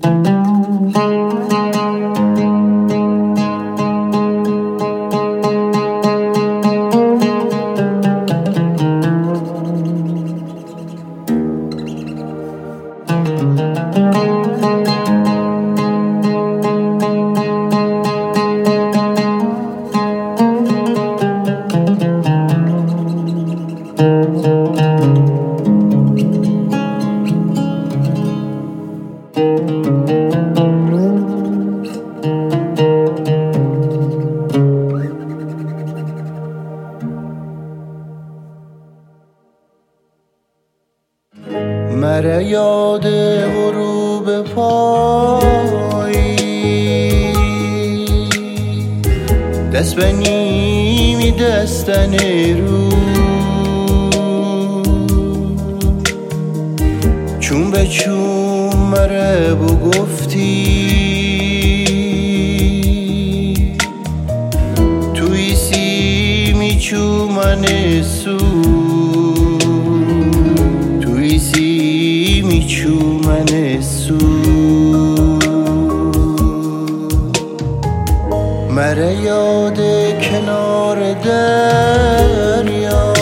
مره یاد غروب پایی دست به نیمی دستن رو چون به چون مره بگفتی توی سیمی چومن سو چومن سو مره یاد کنار دریا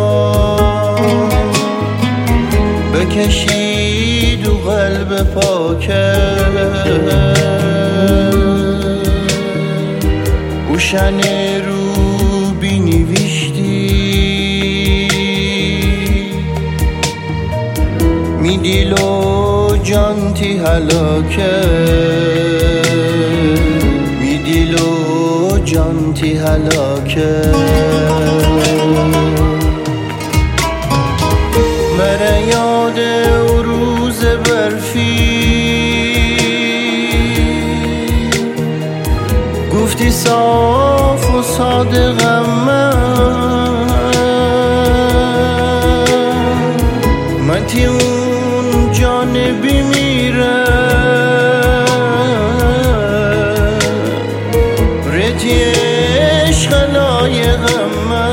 بکشید و قلب پاکه اوشن رو بینویشتی می دیل و جانتی هلاکه می دیل و جانتی هلاکه مره یاد او روز برفی گفتی صاف و صادقم من تی اون جانبی میره رتی عشق لایقم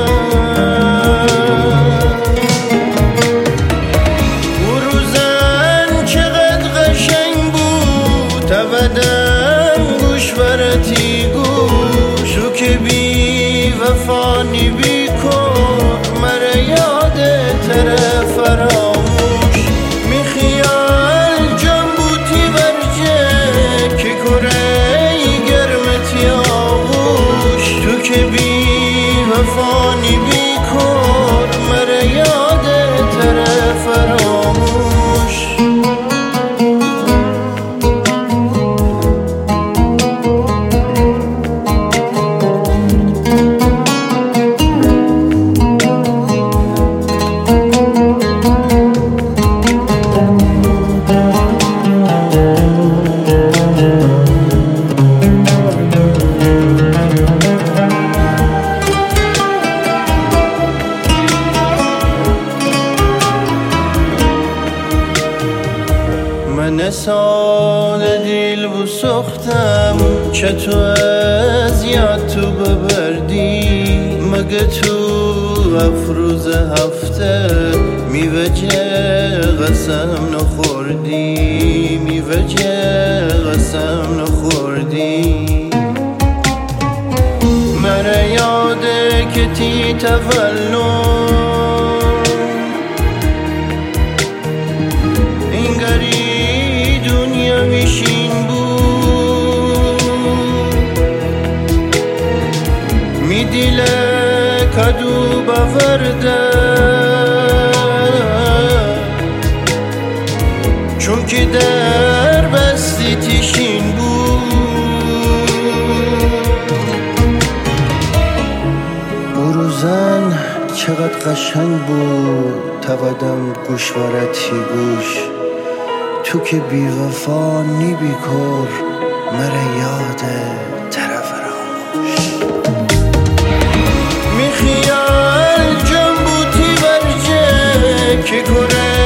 او روزن چقدر قشنگ بود تبدم گوش ورتی گوش رو که بی وفانی بی کن مره یاده تره فراموش می خیال جنبوتی برجه که کره گرمتی آغوش تو که بی وفانی بی کن مره یاده تره فراموش من سال دیل بسختم چطور از یاد تو ببردی مگه تو افروز هفته میوجه قسم نخوردی میوجه قسم نخوردی مره یاده که تی تولد اینگری دنیا میشین بود میدیله کدو باورده چون که در بستی تیشین بود بروزن چقدر قشنگ بود تبدم گوش ورتی گوش تو که بی وفا نی بی کر مره یاده طرف فراموش می خیال جنبوتی برجه که کره